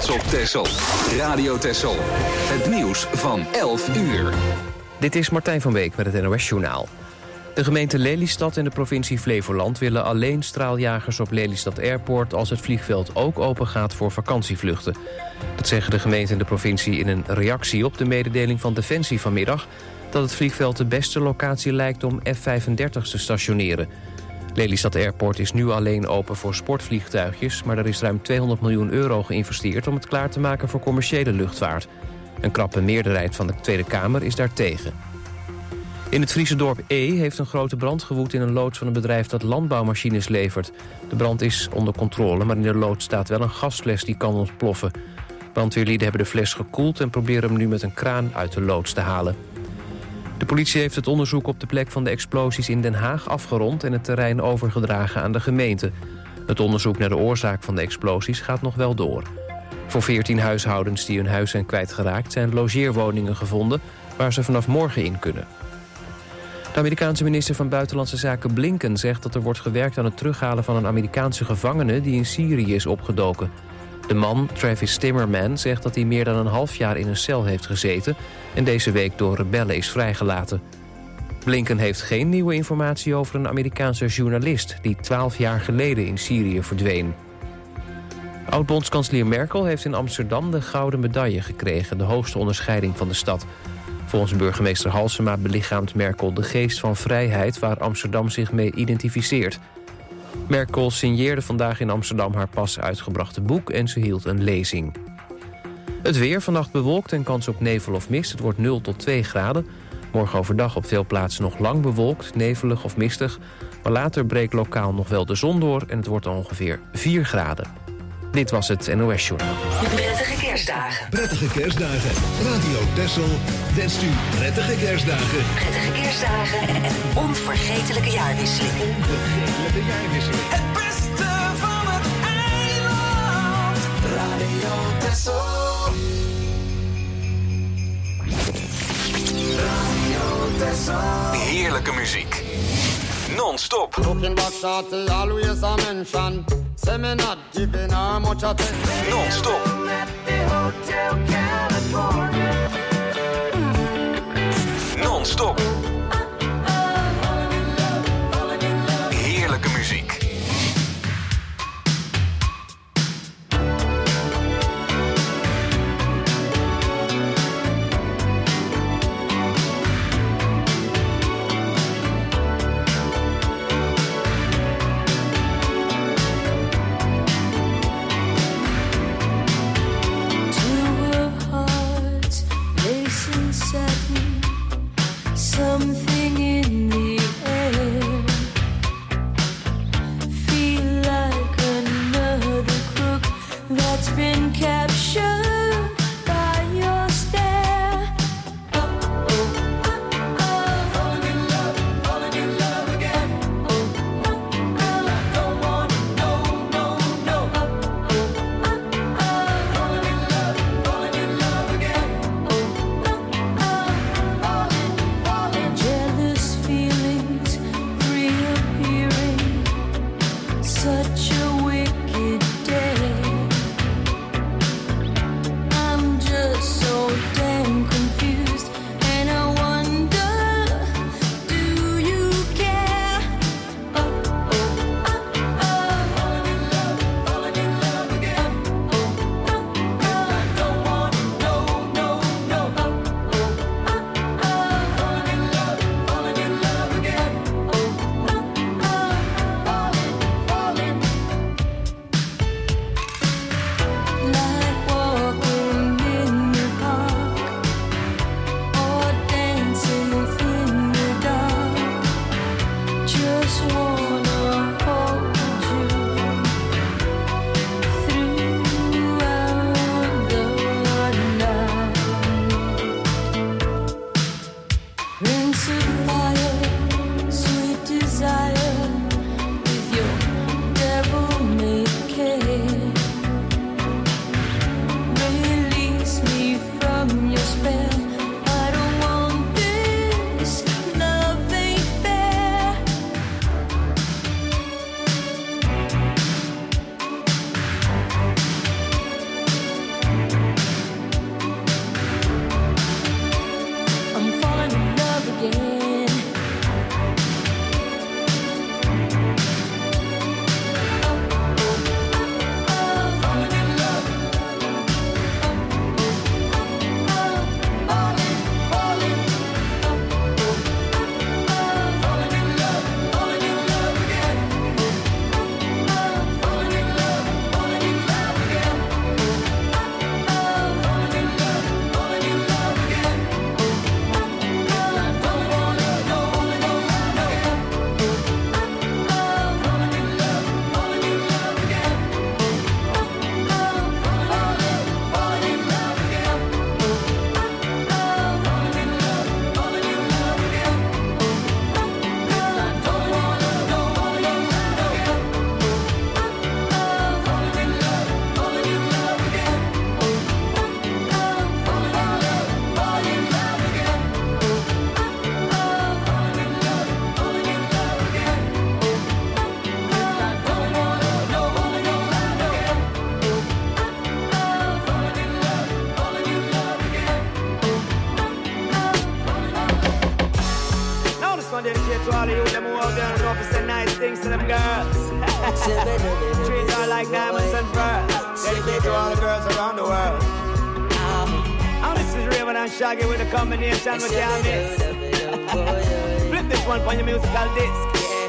trots op Texel. Radio Texel. Het nieuws van 11 uur. Dit is Martijn van Beek met het NOS-journaal. De gemeente Lelystad en de provincie Flevoland willen alleen straaljagers op Lelystad Airport als het vliegveld ook open gaat voor vakantievluchten. Dat zeggen de gemeente en de provincie in een reactie op de mededeling van Defensie vanmiddag dat het vliegveld de beste locatie lijkt om F-35 te stationeren. Lelystad Airport is nu alleen open voor sportvliegtuigjes, maar er is ruim €200 miljoen geïnvesteerd om het klaar te maken voor commerciële luchtvaart. Een krappe meerderheid van de Tweede Kamer is daartegen. In het Friese dorp E heeft een grote brand gewoed in een loods van een bedrijf dat landbouwmachines levert. De brand is onder controle, maar in de loods staat wel een gasfles die kan ontploffen. Brandweerlieden hebben de fles gekoeld en proberen hem nu met een kraan uit de loods te halen. De politie heeft het onderzoek op de plek van de explosies in Den Haag afgerond en het terrein overgedragen aan de gemeente. Het onderzoek naar de oorzaak van de explosies gaat nog wel door. Voor 14 huishoudens die hun huis zijn kwijtgeraakt zijn logeerwoningen gevonden waar ze vanaf morgen in kunnen. De Amerikaanse minister van Buitenlandse Zaken Blinken zegt dat er wordt gewerkt aan het terughalen van een Amerikaanse gevangene die in Syrië is opgedoken. De man, Travis Timmerman, zegt dat hij meer dan een half jaar in een cel heeft gezeten en deze week door rebellen is vrijgelaten. Blinken heeft geen nieuwe informatie over een Amerikaanse journalist die 12 jaar geleden in Syrië verdween. Oud-bondskanselier Merkel heeft in Amsterdam de Gouden Medaille gekregen, de hoogste onderscheiding van de stad. Volgens burgemeester Halsema belichaamt Merkel de geest van vrijheid waar Amsterdam zich mee identificeert. Merkel signeerde vandaag in Amsterdam haar pas uitgebrachte boek en ze hield een lezing. Het weer, vannacht bewolkt en kans op nevel of mist. Het wordt 0 tot 2 graden. Morgen overdag op veel plaatsen nog lang bewolkt, nevelig of mistig. Maar later breekt lokaal nog wel de zon door en het wordt ongeveer 4 graden. Dit was het NOS Journaal. Prettige kerstdagen. Prettige kerstdagen. Radio Texel wenst u prettige kerstdagen. Prettige kerstdagen en een onvergetelijke jaarwisseling. Onvergetelijke jaarwisseling. Het beste van het eiland. Radio Texel. Radio Texel. Heerlijke muziek. Non-stop. Looking back shorty, always a mention. Say me not giving her much attention. Non-stop. Non-stop. Heerlijke muziek. Some Treat her like diamonds and pearls. Dedicate to all the girls around the world. And this is Raven and Shaggy with a combination we can't miss. Flip this one on your musical disc.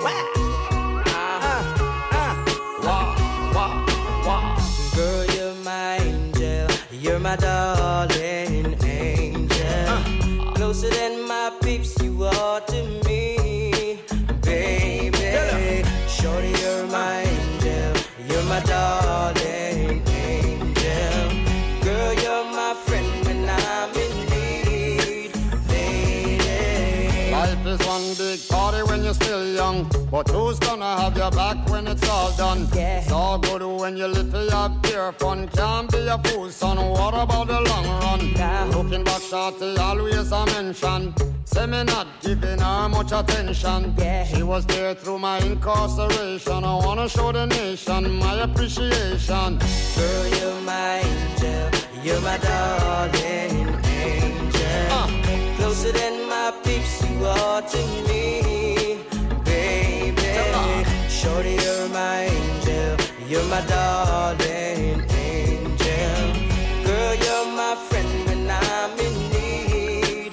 Girl, you're my angel. You're my darling angel. Closer than my peeps, you are to me, baby. Shorty, you're my angel. You're my darling angel. Girl, you're my friend when I'm in need, lady. Life is one big party when you're still young, but who's gonna have your back when it's all done? Yeah. It's all good when you live for your pure fun. Can't be a fool, son. What about the long run? Yeah. Looking back, shorty, always a mention. Say me not giving her much attention. Yeah. She was there through my incarceration. I wanna show the nation my appreciation. Girl, you're my angel. You're my darling angel. Closer than my peeps, you are to me, baby. Shorty, you're my angel. You're my darling angel. Girl, you're my friend when I'm in need,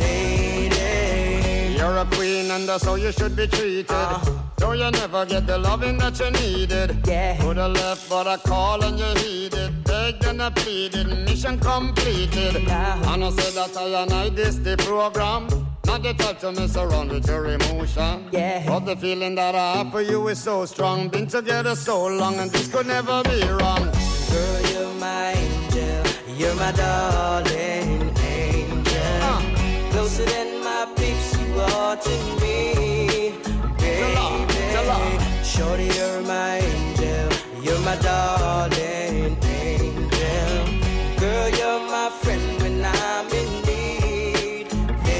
lady. You're a queen and that's how you should be treated. Though you never get the loving that you needed. Yeah. Coulda left but I call and you heeded. Begged and I pleaded, mission completed. Yeah. And I said that I and I this the program. Not the type to mess around with your emotion. Yeah. But the feeling that I have for you is so strong. Been together so long and this could never be wrong. Girl, you're my angel. You're my darling angel. Closer than my peeps, you are to me, baby. Shorty, you're my angel. You're my darling angel. Girl, you're my friend when I'm in need,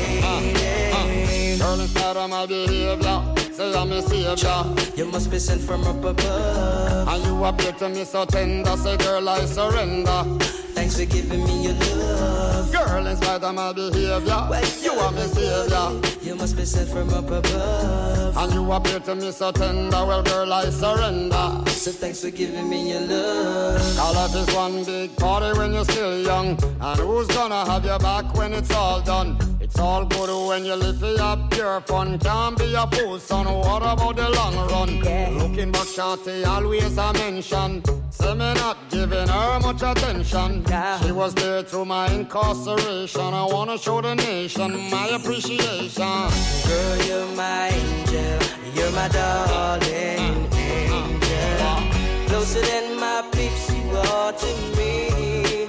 lady. Girl, instead of my behavior, say I'm a savior. You must be sent from up above. And you appear to me so tender. Say, girl, I surrender. Thanks for giving me your love. Girl, in spite of my behavior, you are my savior. You must be sent from up above. And you appear to me so tender. Well, girl, I surrender. So thanks for giving me your love. All life is one big party when you're still young. And who's gonna have your back when it's all done? It's all good when you live for your pure fun. Can't be a fool, son. What about the long run? Yeah. Looking back, shorty, always a mention. Say me not giving her much attention. Yeah. She was there through my incarceration. I wanna show the nation my appreciation. Girl, you're my angel. You're my darling angel. Closer than my peeps, you are to me,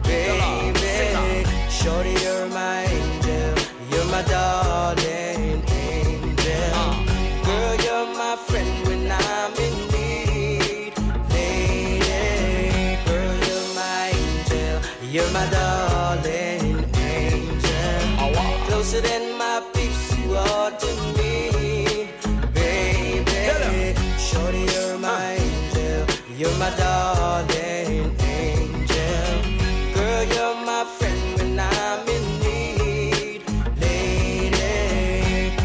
baby. Shorty, you're my angel. You're my darling angel. Girl, you're my friend when I'm in need, lady. Girl, you're my angel. You're my darling angel. Closer than my peeps, you are to me, baby. Shorty, you're my angel. You're my darling angel. Girl, you're my friend when I'm in need, lady.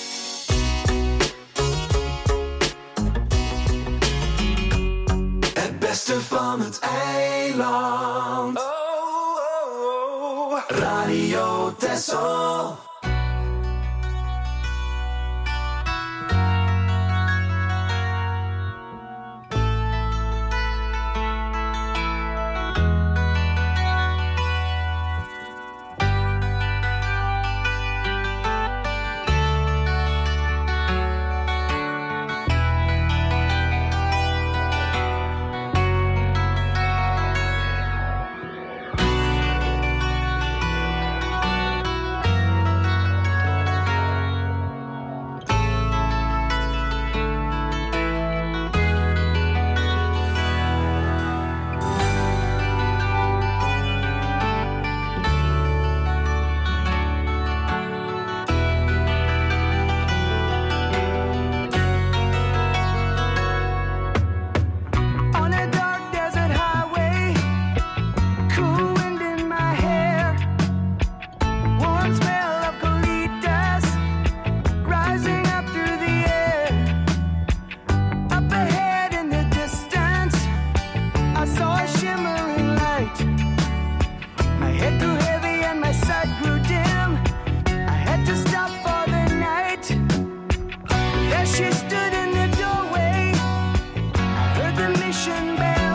Het beste van het eiland. Radio Texel. night. My head grew heavy and my sight grew dim. I had to stop for the night. There she stood in the doorway. I heard the mission bell.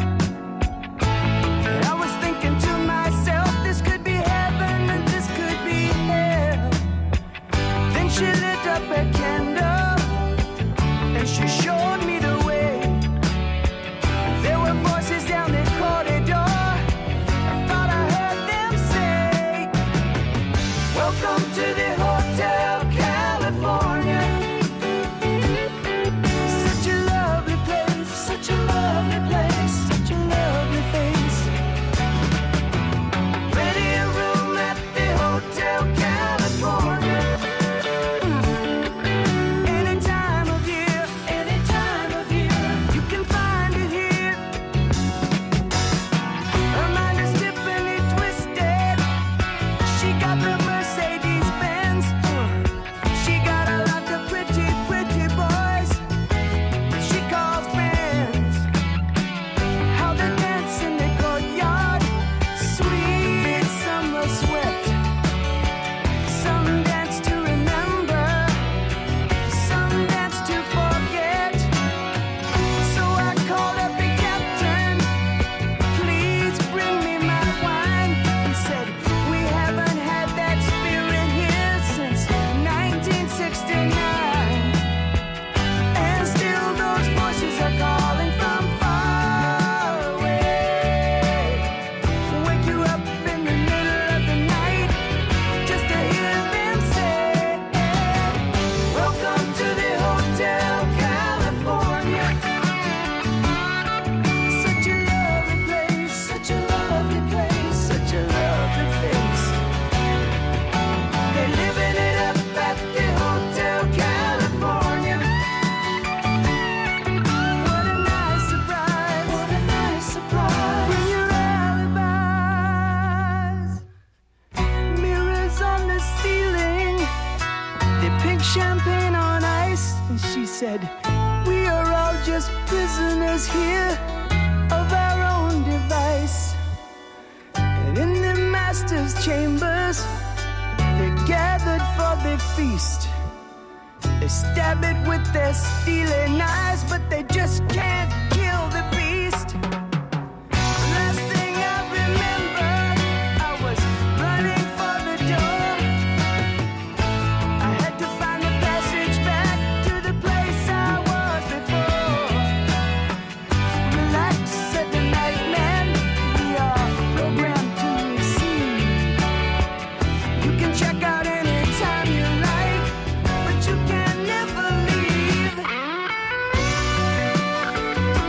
And I was thinking to myself, this could be heaven and this could be hell. Then she lit up a candle and she showed me the way. There were voices down the corridor. I thought I heard them say, welcome to the Hotel California. Such a lovely place, such a lovely place, such a lovely face. Ready a room at the Hotel California. Any time of year, you can find it here. Her mind is Tiffany twisted. She got the Mercedes Benz. She got a lot of pretty, pretty boys she calls friends. How they dance in the courtyard, sweet summer sweat. Some dance to remember, some dance to forget. So I called up the captain, please bring me my wine. He said, we haven't had that spirit here since 1969. And still those voices are calling from far away. Wake you up in the middle of the night just to hear them say, welcome to the Hotel California. Such a lovely place, such a lovely place, such a lovely face. They're living it up at the Hotel California. What a nice surprise, what a nice surprise. Bring your alibis. Mirrors on the ceiling, the pink champagne on ice. And she said, we are all just prisoners here of our own device. And in the master's chambers, they gathered for the feast. They stab it with their steely knives, but they just can't kill the beast. Last thing I remember, I was running for the door. I had to find the passage back to the place I was before. Relax, said the night man, we are programmed to receive. You can check out anytime you like, but you can never leave.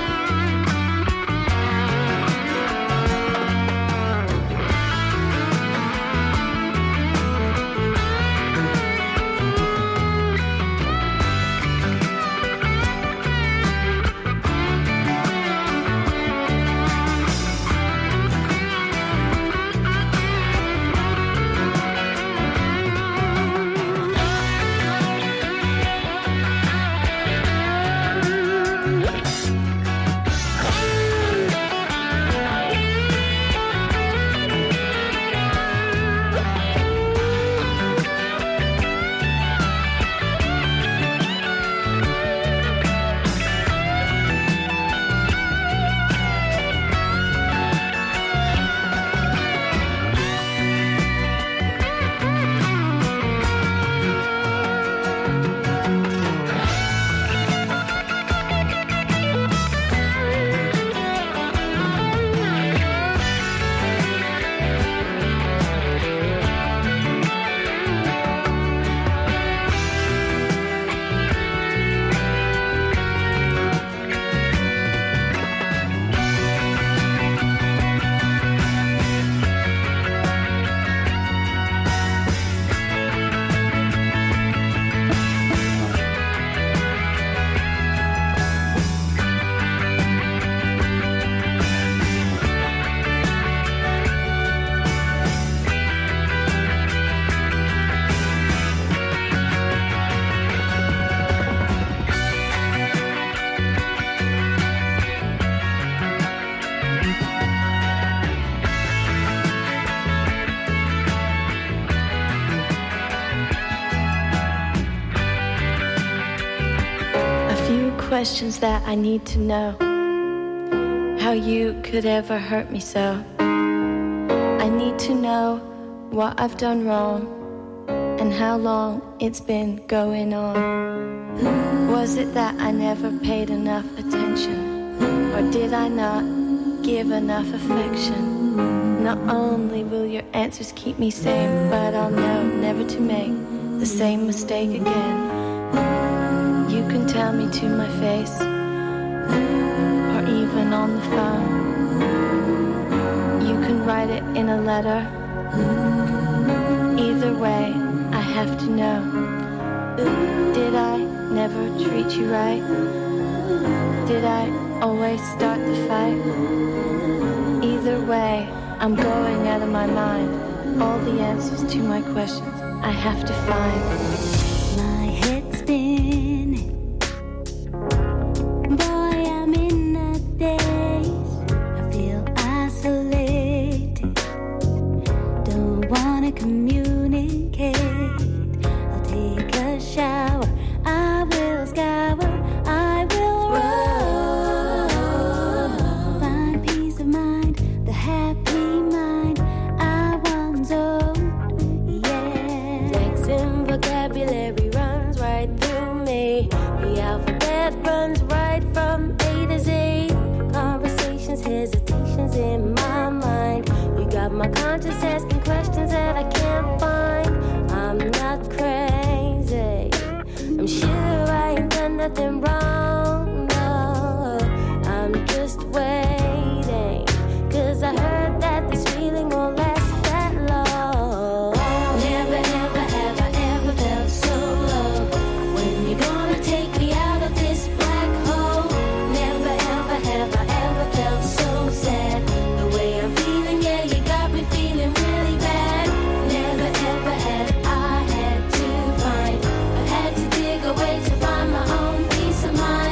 questions that I need to know. How you could ever hurt me so. I need to know what I've done wrong and how long it's been going on. Was it that I never paid enough attention, or did I not give enough affection? Not only will your answers keep me sane, but I'll know never to make the same mistake again. You can tell me to my face, or even on the phone. You can write it in a letter. Either way, I have to know. Did I never treat you right? Did I always start the fight? Either way, I'm going out of my mind. All the answers to my questions I have to find. My head's spinning. Boy, I'm in a daze. I feel isolated. Don't wanna communicate. I'll take a shower. I will scour. I will run. Find peace of mind. The happy mind I once owned. Yeah. Flexing vocabulary runs right through me. The alphabet runs right from A to Z. Conversations, hesitations in my mind. You got my conscience asking questions that I can't find. I'm not crazy. I'm sure I ain't done nothing wrong. No, I'm just waiting. 'Cause I heard that this feeling won't last that long. Never ever have I ever felt so low. When you gonna take me out of this black hole? Never ever have I ever felt so sad. The way I'm feeling, yeah, you got me feeling really bad. Never ever had I had to find. I've had to dig away to find my own peace of mind.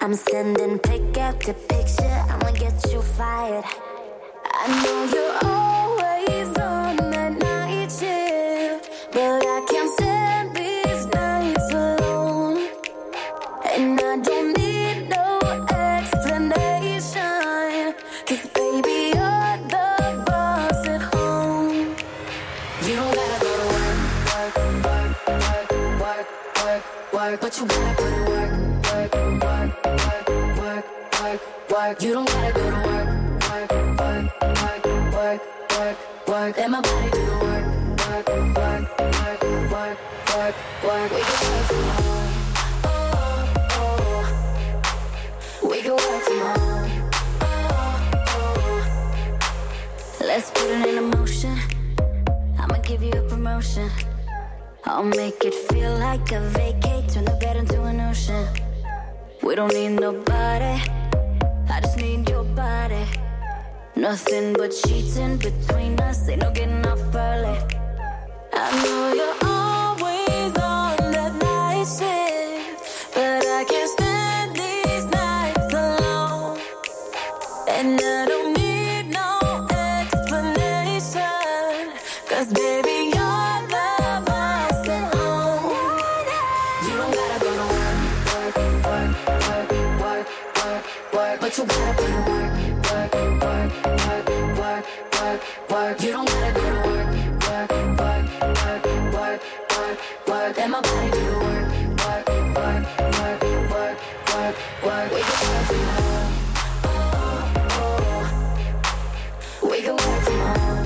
I'm sending pick after picture, I'ma get you fired. I know you're always on that night shift, but I can't stand these nights alone. And I don't need no explanation, 'cause baby, you're the boss at home. You don't gotta go to work, work, work, work, work, work, work, but you gotta put in work, work, work, work, work, work, work. You don't gotta go to work, work, work, work, work, work, work. Let my body do the work, work, work, work, work, work, work. We can work tomorrow. Oh, oh. We can work tomorrow. Oh, oh. Let's put it in motion. I'ma give you a promotion. I'll make it feel like a vacate. Turn the bed into an ocean. We don't need nobody, I just need your body. Nothing but sheets in between us, ain't no getting off early. I know you're always on that night shift, but I can't stand these nights alone. And I don't need no explanation, 'cause baby, you're the boss at home. You don't gotta go to work, work, work, work, work, work, work, but you gotta put in work, work, work, work, work, work, work. You don't gotta go to work, work, work, work, work, work, work. Let my body do the work, work, work, work, work, work, work. We can work tomorrow. Oh, oh. We can work tomorrow.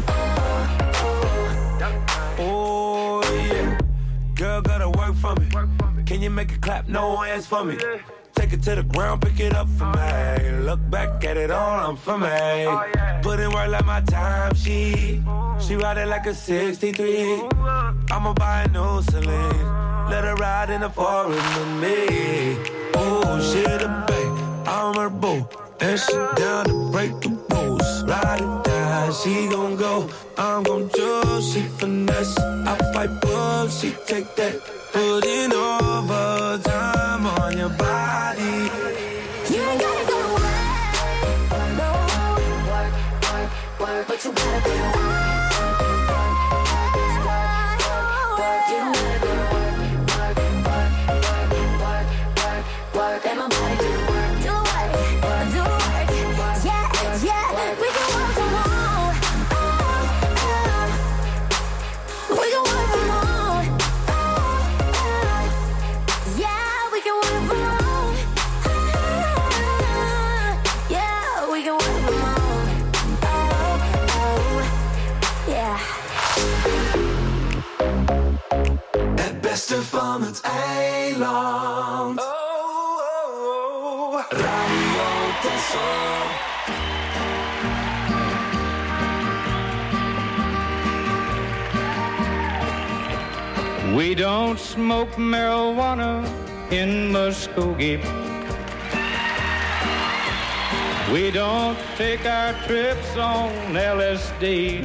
Oh, yeah. Girl, gotta work for me. Can you make it clap? No hands for me. Take it to the ground, pick it up for me. Look back at it all, I'm for me. Put in work like my time, she ride it like a 63. I'ma buy a new Celine, let her ride in the forest with me. Oh, she the babe, I'm her boo, and she down to break the rules. Ride or die, she gon' go, I'm gon' choose. She finesse, I fight up, she take that. Putting overtime on your body. You ain't gotta go to work, no. Work, work, work, but you gotta be work, work, work, work, work. You don't gotta go to work, work, work, work, work, work, work. Let my body do the work, do the work, do the work. Yeah, yeah, we can work from home. We can work from home. Yeah, we can work from home. Yeah, we can work from home. Oh, oh, yeah. Het beste van het eiland. Radio Texel. We don't smoke marijuana in Muskogee. We don't take our trips on LSD.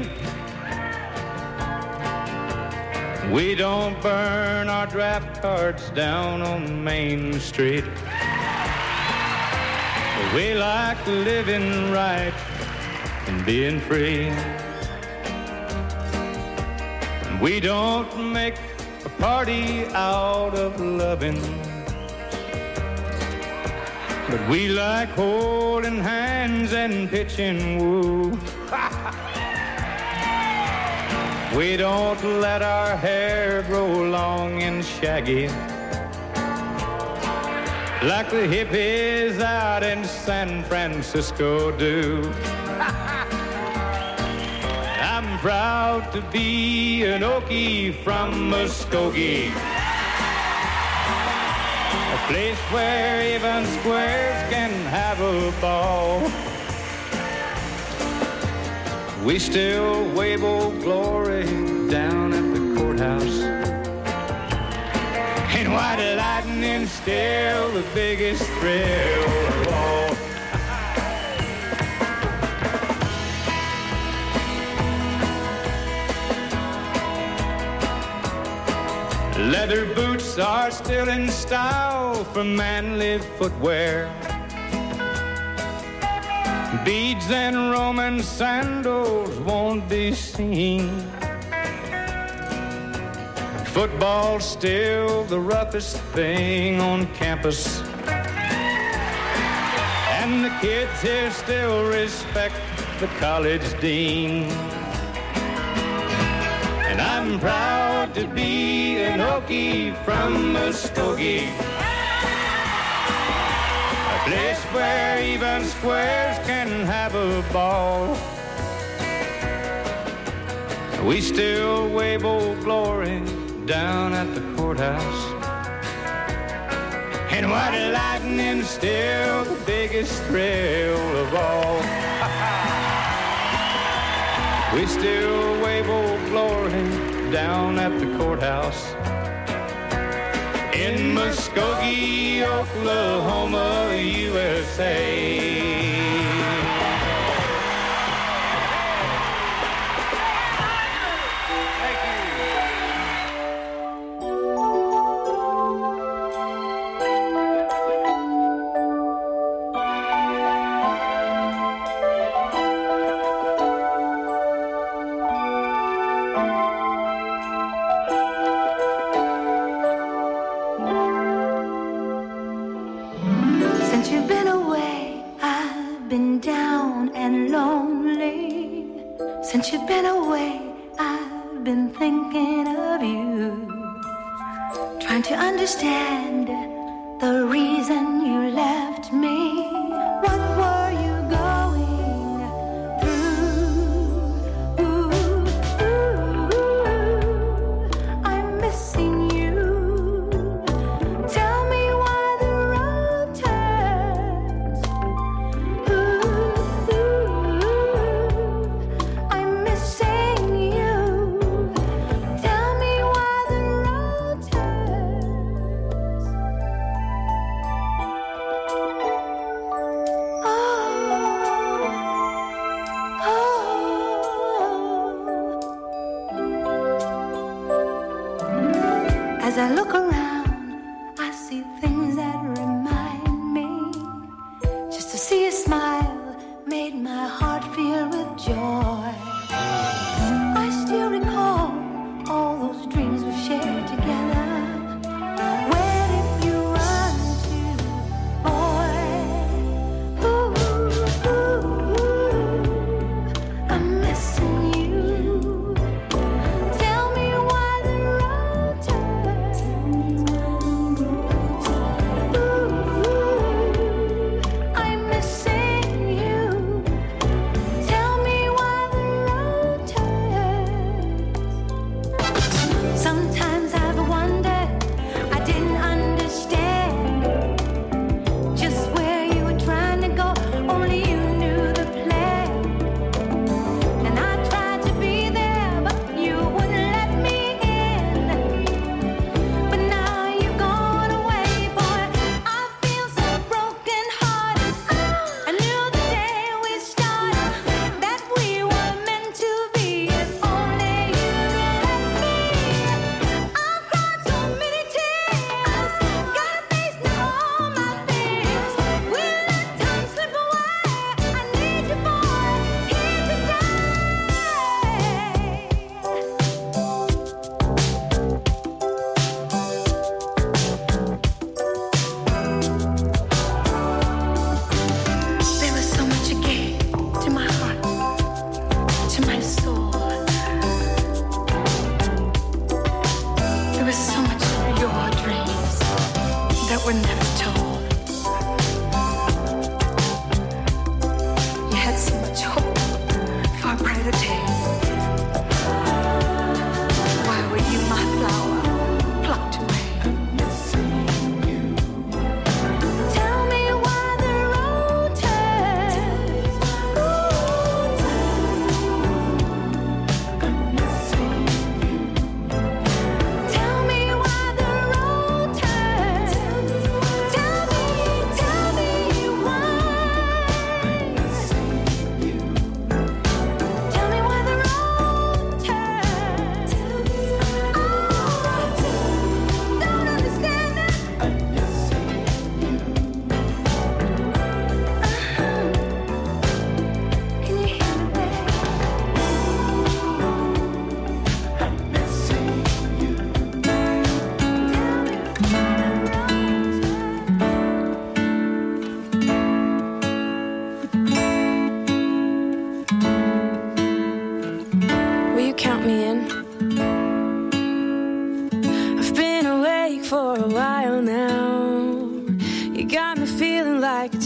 We don't burn our draft cards down on Main Street. We like living right and being free. We don't make a party out of loving, but we like holding hands and pitching woo. We don't let our hair grow long and shaggy like the hippies out in San Francisco do. I'm proud to be an Okie from Muskogee, a place where even squares can have a ball. We still wave old glory down at the courthouse, and white lightning still the biggest thrill of all. Leather boots are still in style for manly footwear. Beads and Roman sandals won't be seen. Football's still the roughest thing on campus. And the kids here still respect the college dean. And I'm proud to be an Okie from Muskogee, a place where even squares can have a ball. We still wave Old Glory down at the courthouse, and white lightning's still the biggest thrill of all. We still wave Old Glory down at the courthouse in Muskogee, Oklahoma, USA. Since you've been away, I've been thinking of you, trying to understand the reason you left me. What were you going through? I'm missing you. Tell me why the road turns.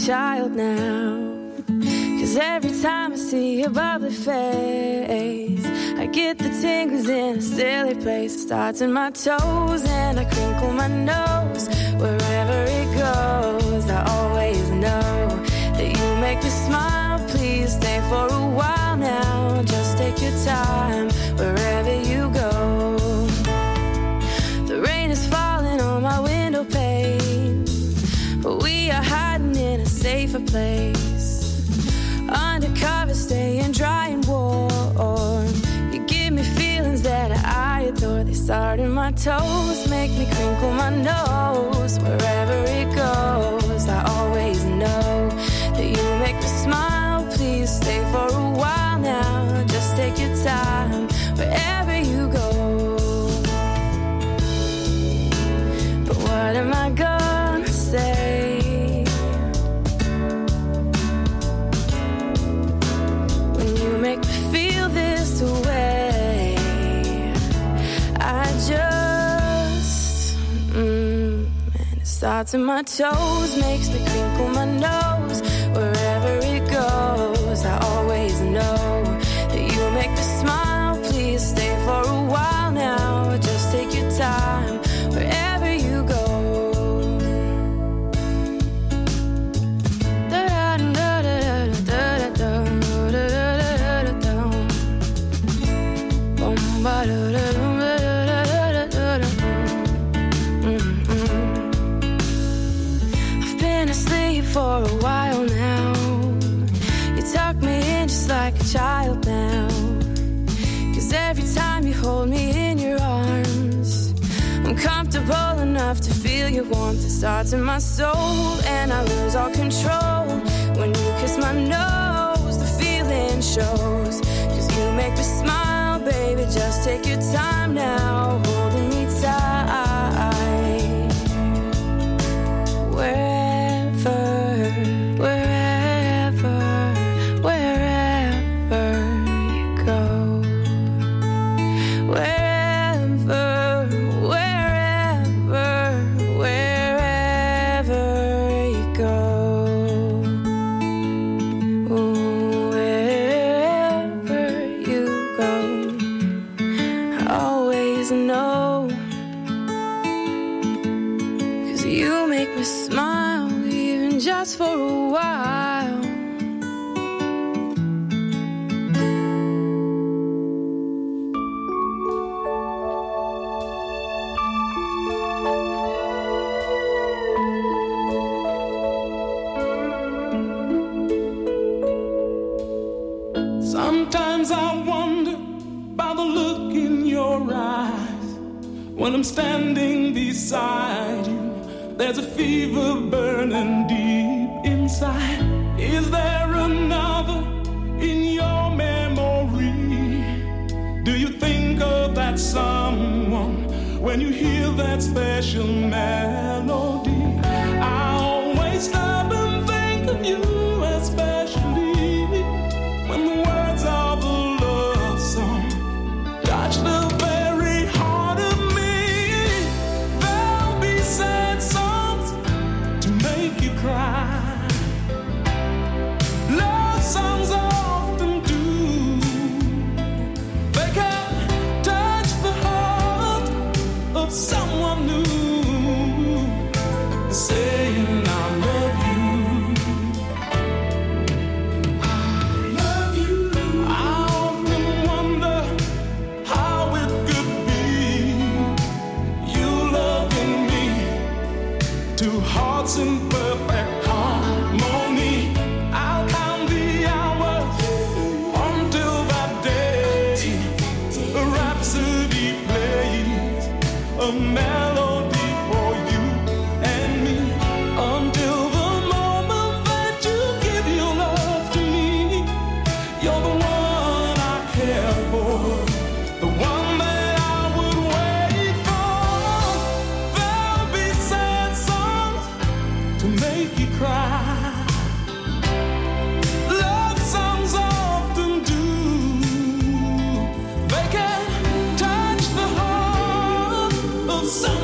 child now. 'Cause every time I see your bubbly face, I get the tingles in a silly place. It starts in my toes and I crinkle my nose. Wherever it goes, I always know that you make me smile. Please stay for a while now. Just take your time wherever you go. The rain is falling on my window pane, but we are hiding in a safer place. Undercover, staying dry and warm. You give me feelings that I adore. They start in my toes, make me crinkle my nose. Wherever it goes, I always know that you make me smile. Please stay for a while now. Just take your time wherever you go. But what am I gonna say? Make me feel this way. I just and it starts in my toes, makes me crinkle my nose. Wherever it goes, I always know that you make me smile. Please stay for a while now. Just take your time wherever you go. I've been asleep for a while now. You tuck me in just like a child now. 'Cause every time you hold me in your arms, I'm comfortable enough to feel your warmth. It starts in my soul and I lose all control. When you kiss my nose, the feeling shows. 'Cause you make me smile, baby, just take your time now, holding me tight. Wherever you go. Wherever you go. Know, 'cause you make me smile, even just for a while. Sometimes I wonder by the look in your eyes. When I'm standing beside you, there's a fever burning deep inside. Is there another in your memory? Do you think of that someone when you hear that special melody? I always stop and think of you, especially when the words of the love song touch the very heart of me. There'll be sad songs to make you cry. Love songs often do. They can touch the heart of someone new, saying I love you. In perfect harmony, I'll count the hours until that day. A rhapsody plays, a melody for you and me, until the moment that you give your love to me. You're the one I care for, the one that I would wait for. There'll be sad songs to make you cry. Love songs often do. They can touch the heart of someone.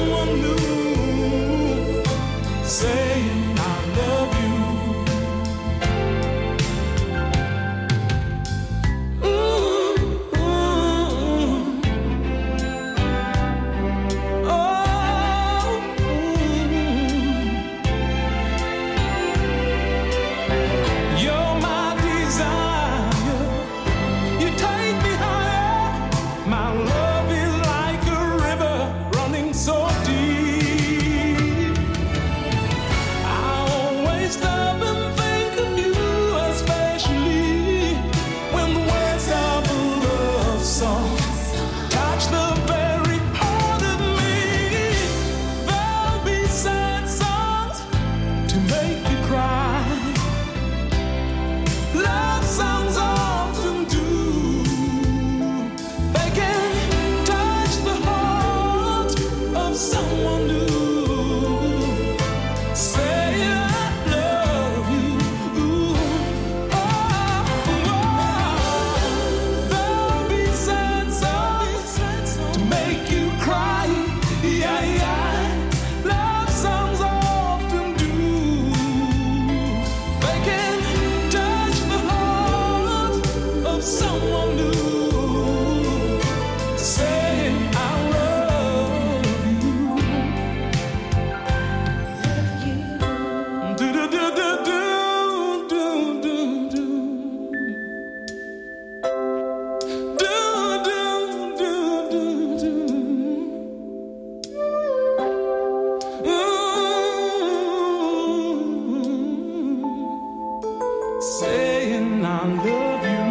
I love you.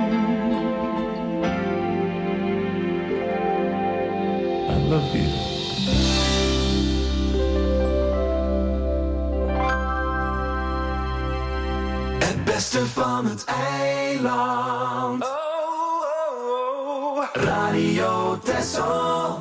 I love you. Het beste van het eiland. Radio Texel.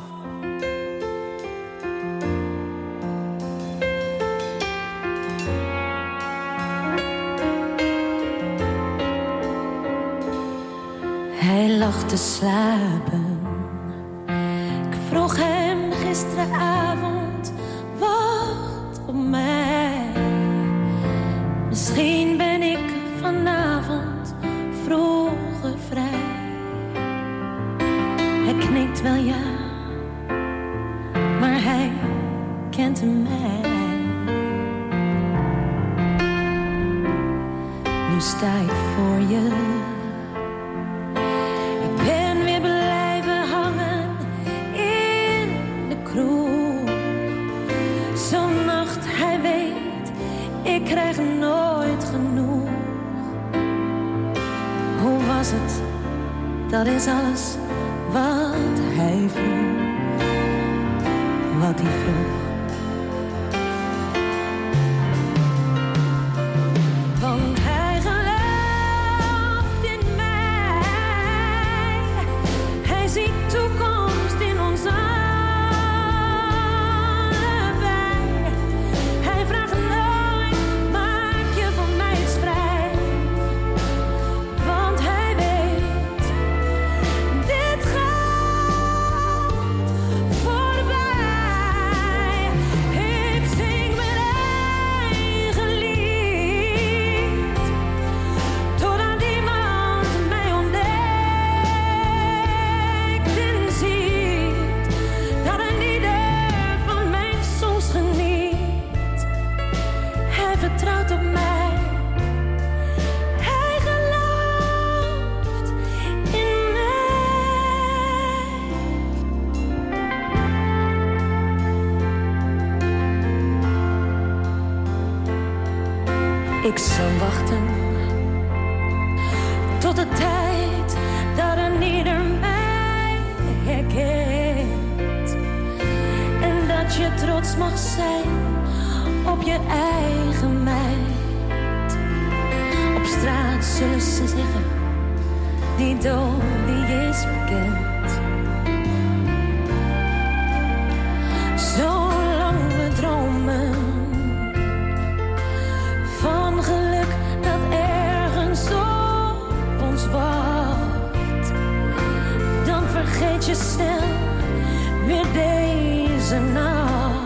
Hij lag te slapen. Ik vroeg hem gisteravond, wacht op mij. Misschien ben ik vanavond vroeger vrij. Hij knikt wel ja, maar hij kent mij. Nu sta ik voor je. Ik ben weer blijven hangen in de kroeg. Zo'n nacht, hij weet, ik krijg nooit genoeg. Hoe was het? Dat is alles wat hij vroeg. Wat hij vroeg. Want hij gelooft in mij. Hij ziet toekomst in ons allebei. Hij vraagt nooit, maak je van mij eens vrij. Want hij weet, dit gaat voorbij. Ik zing mijn eigen lied, totdat iemand mij ontdekt en ziet dat een ieder van mijn songs geniet. Hij vertrouwt op mij. Hij gelooft in mij. Ik zal wachten tot de tijd dat een ieder mij herkent. En dat je trots mag zijn op je eigen meid. Op straat zullen ze zeggen, die Dolly is bekend. Zolang we dromen van geluk dat ergens op ons wacht, dan vergeet je snel weer deze nacht.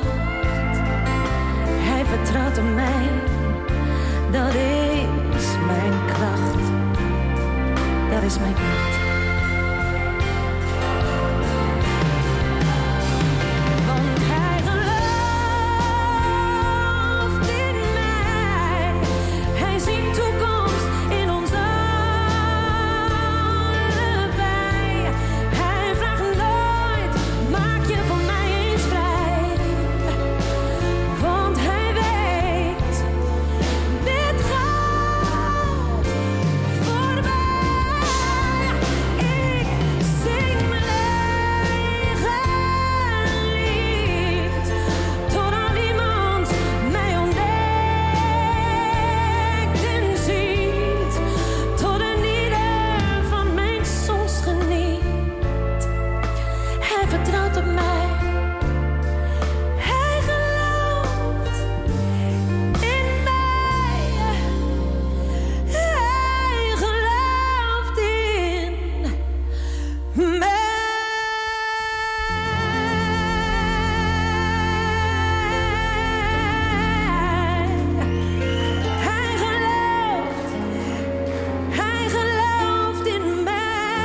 Hij vertrouwt op mij, dat is mijn kracht. Dat is mijn kracht. Want hij gelooft in mij. Hij ziet toekomst in ons allebei. Hij vraagt nooit, maak je van mij eens vrij. Want hij weet, dit gaat voorbij. Ik zing mijn eigen lied, totdat iemand mij ontdekt en ziet. Tot een ieder van mijn songs geniet. Hij vertrouwt op mij. Hij gelooft in mij. Hij gelooft in mij. Hij gelooft in mij.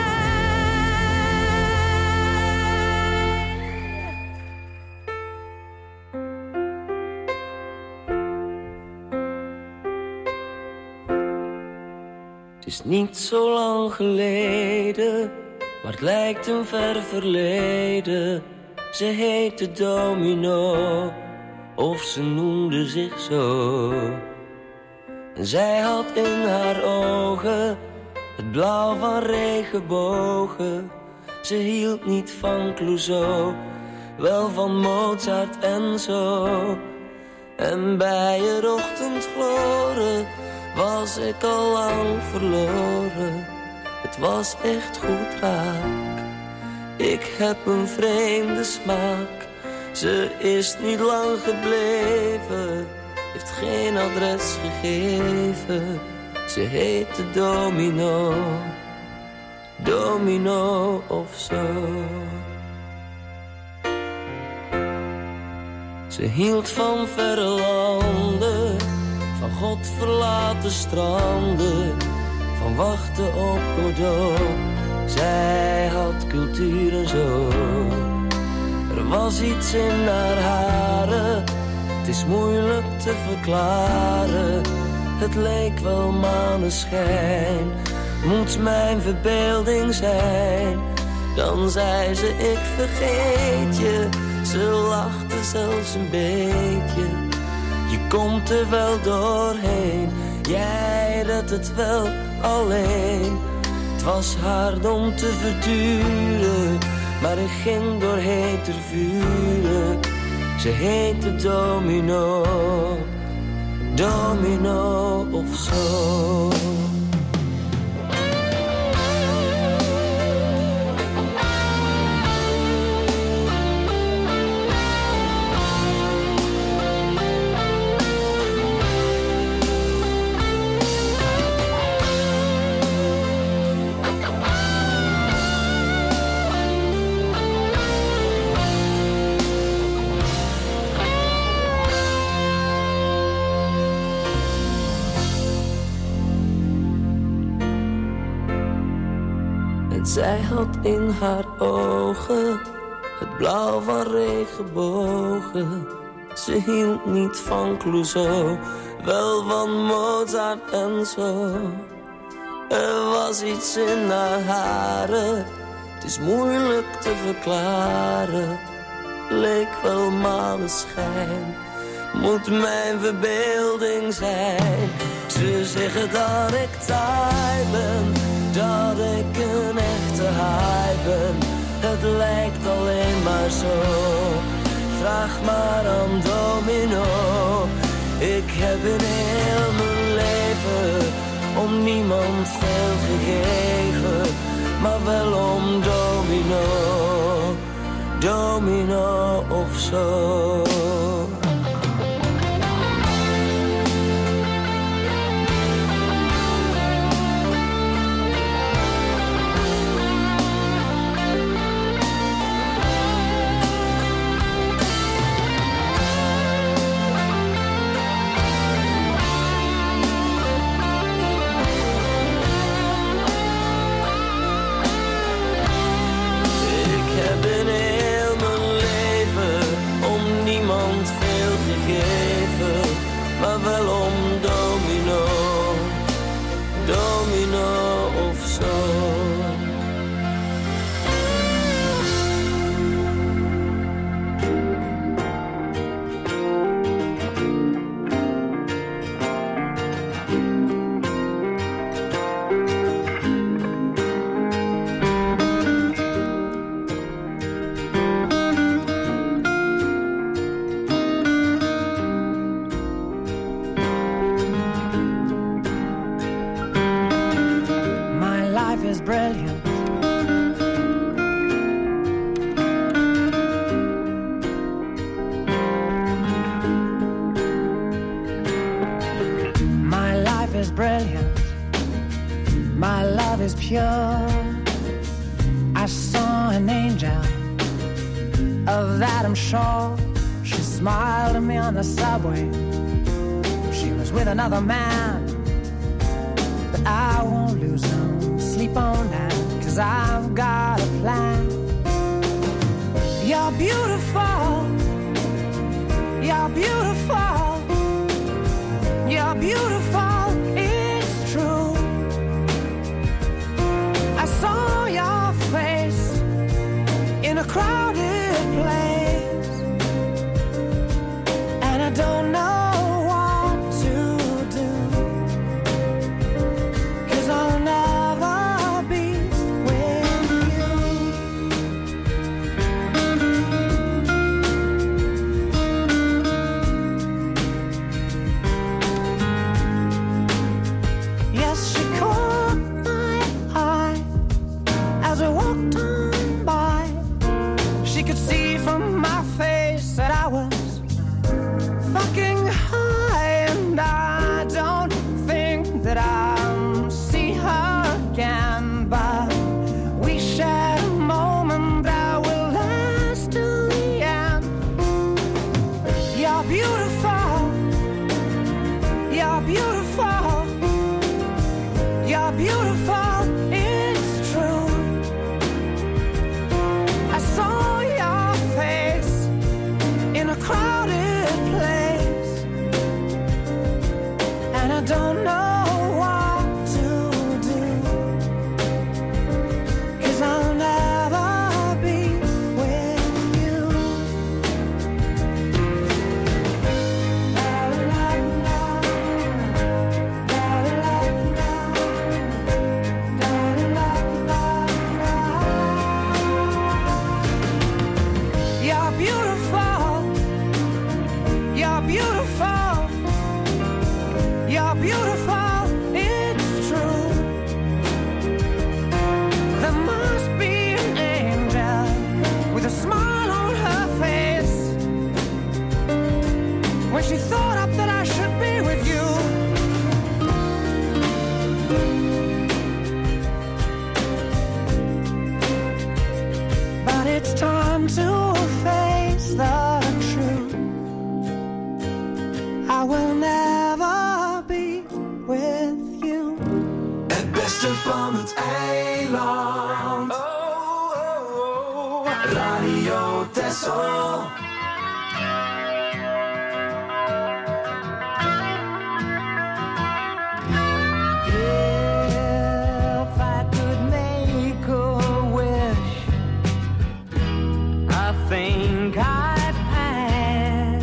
Het is niet zo lang geleden, maar het lijkt een ver verleden. Ze heette Domino, of ze noemde zich zo. En zij had in haar ogen het blauw van regenbogen. Ze hield niet van Clouseau, wel van Mozart en zo. En bij het ochtendgloren was ik al lang verloren. Het was echt goed raak. Ik heb een vreemde smaak. Ze is niet lang gebleven, heeft geen adres gegeven. Ze heette Domino, Domino of zo. Ze hield van verre landen, van godverlaten stranden, van wachten op Godot. Zij had cultuur en zo. Er was iets in haar haren, het is moeilijk te verklaren. Het leek wel maneschijn, moet mijn verbeelding zijn. Dan zei ze, ik vergeet je. Ze lachte zelfs een beetje. Je komt er wel doorheen, jij redt het wel alleen. Het was hard om te verduren, maar ik ging doorheen ter vuren. Ze heette Domino, Domino of zo. Zij had in haar ogen het blauw van regenbogen. Ze hield niet van Clouseau, wel van Mozart en zo. Er was iets in haar haren, het is moeilijk te verklaren. Leek wel maneschijn, moet mijn verbeelding zijn. Ze zeggen dat ik taai ben, dat ik een echte haai ben. Het lijkt alleen maar zo, vraag maar aan Domino. Ik heb in heel mijn leven om niemand veel gegeven, maar wel om Domino, Domino of zo. Maar wel om Domino, Domino of zo. I saw an angel, of that I'm sure. She smiled at me on the subway. She was with another man, but I won't lose no sleep on that, 'cause I've got a plan. You're beautiful, you're beautiful, you're beautiful, it's true. I saw your face in a crowded place, and I don't know what to do, 'cause all night beautiful, it's true. I saw your face in a crowded place, and I don't know what to do, 'cause I'll never be with you. You're beautiful, you're beautiful, you're beautiful, it's true. There must be an angel with a smile on her face when she thought up that I should be with you. But it's time to face the truth. I will never be with you. Het beste van het eiland. Radio Texel. If I could make a wish, I think I'd pass.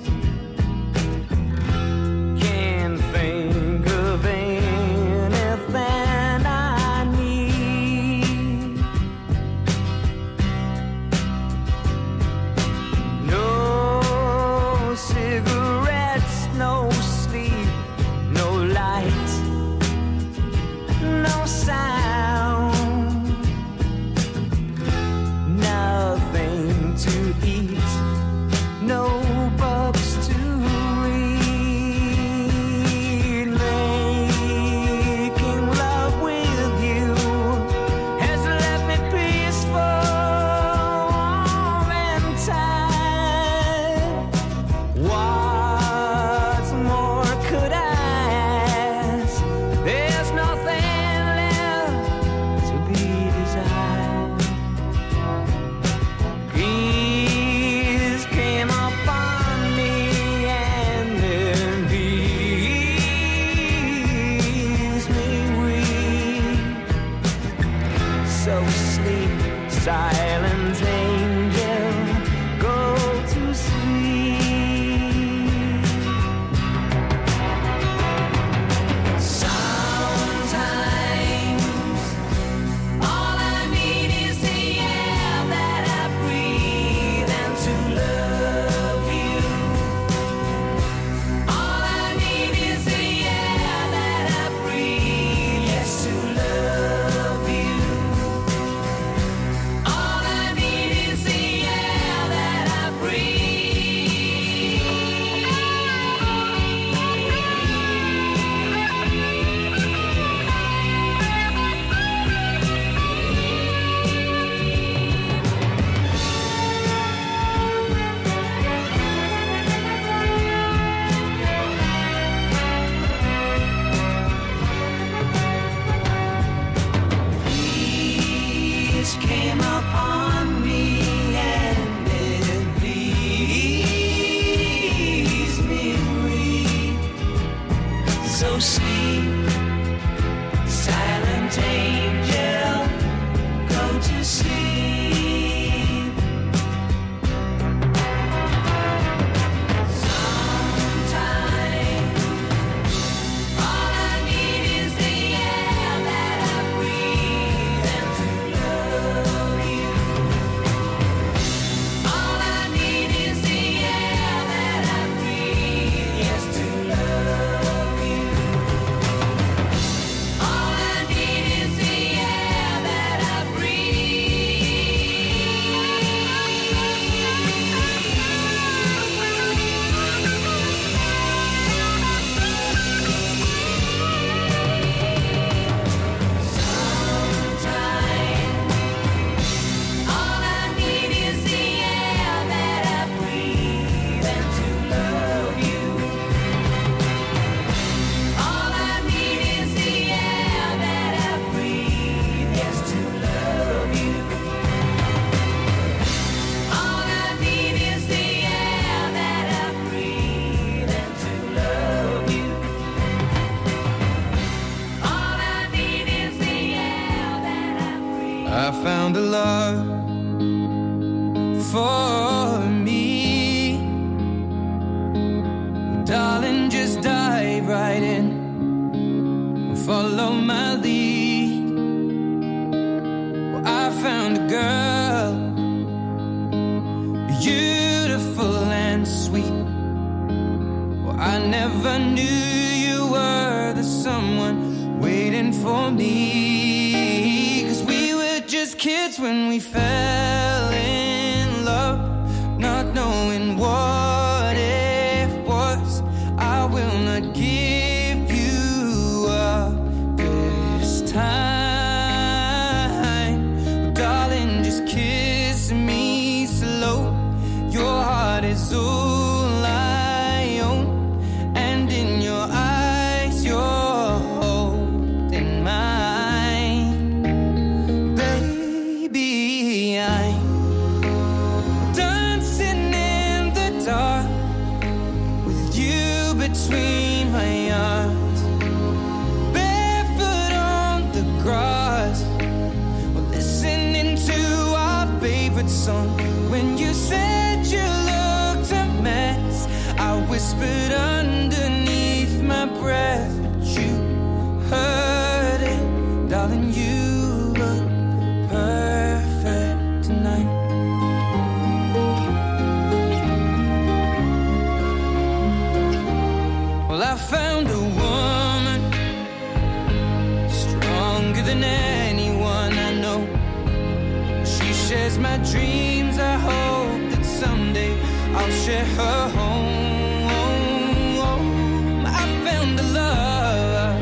Can't think of anything I need. No cigarettes, no sleep, no light, no sound, nothing to eat, no books to read. Making love with you has left me peaceful, warm and tired. What more could I ask? There's nothing left to be desired. Peace came upon me and then eased me weak. So sleep, silent angel, go to sleep. Sometimes all I need is the air that I breathe and to love you. All I need is the air that I breathe, yes, to love you. All I found a love for me. Darling, just dive right in, follow my lead. Well, I found a girl, beautiful and sweet. Well, I never knew you were the someone waiting for me. 'Cause we were just kids when we fell in love, not knowing what it was. I will not give you up this time. Darling, just kiss me slow. Your heart is all I own, and in your eyes you're holding mine. Baby, I'm dancing in the dark with you between my arms, barefoot on the grass, listening to our favorite song. When you said you looked a mess, I whispered underneath my breath, but you heard it. Darling, you look perfect tonight. Well, I found a woman stronger than anyone I know. She shares my dreams. I hope that someday I'll share her home. I found a love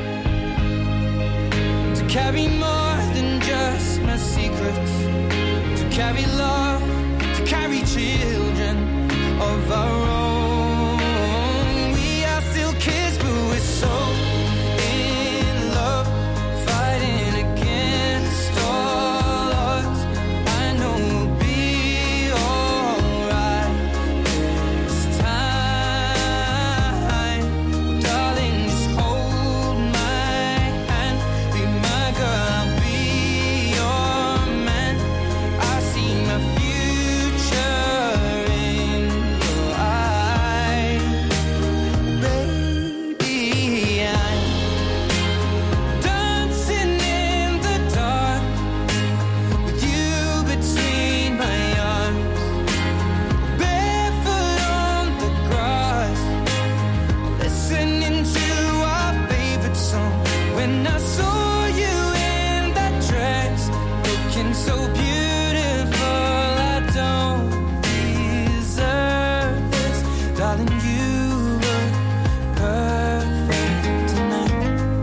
to carry more than just my secrets, to carry love, to carry children of our own. We are still kids, but we're so in love, fighting against all odds. I know we'll be alright this time. Darling, just hold my hand, be my girl, I'll be your man. I see my future in your eyes. Baby, I'm dancing in the dark with you between my arms, barefoot on the grass, listening to our favorite song. When I saw you in that dress, looking so beautiful, I don't deserve this. Darling, you look perfect tonight.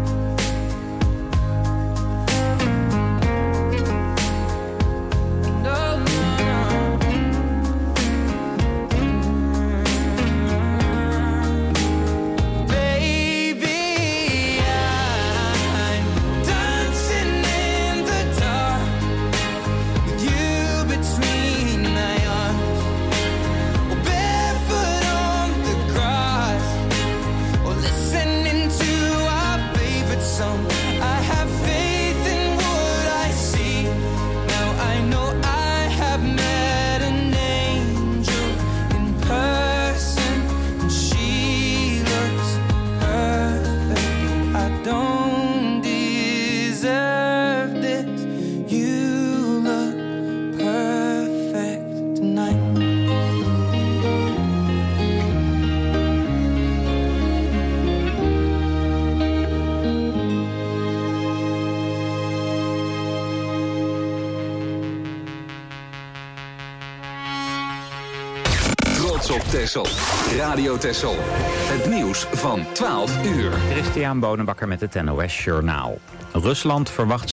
No, no, no. Baby, I'm dancing in the dark with you between my arms, or barefoot on the grass, or listening to our favorite song. I have faith in what I see. Now I know I have met an angel in person, and she looks perfect. I don't deserve this. You look perfect tonight. Trots op Texel. Radio Texel. Het nieuws van 12 uur. Christian Bonenbakker met het NOS Journaal. Rusland verwacht